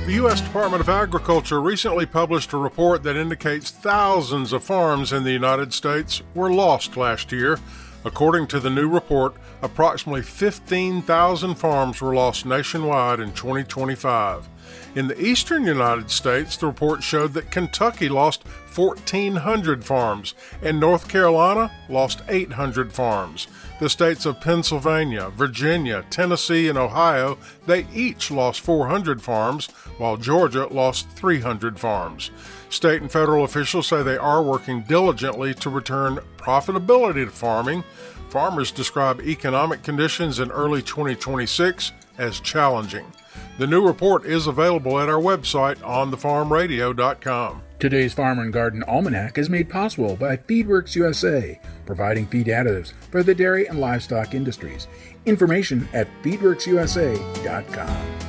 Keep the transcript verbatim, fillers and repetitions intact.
The U S Department of Agriculture recently published a report that indicates thousands of farms in the United States were lost last year. According to the new report, approximately fifteen thousand farms were lost nationwide in twenty twenty-five. In the eastern United States, the report showed that Kentucky lost fourteen hundred farms and North Carolina lost eight hundred farms. The states of Pennsylvania, Virginia, Tennessee, and Ohio, they each lost four hundred farms, while Georgia lost three hundred farms. State and federal officials say they are working diligently to return profitability to farming. Farmers describe economic conditions in early twenty twenty-six as challenging. The new report is available at our website on the farm radio dot com. Today's Farm and Garden Almanac is made possible by Feedworks U S A, providing feed additives for the dairy and livestock industries. Information at feedworks u s a dot com.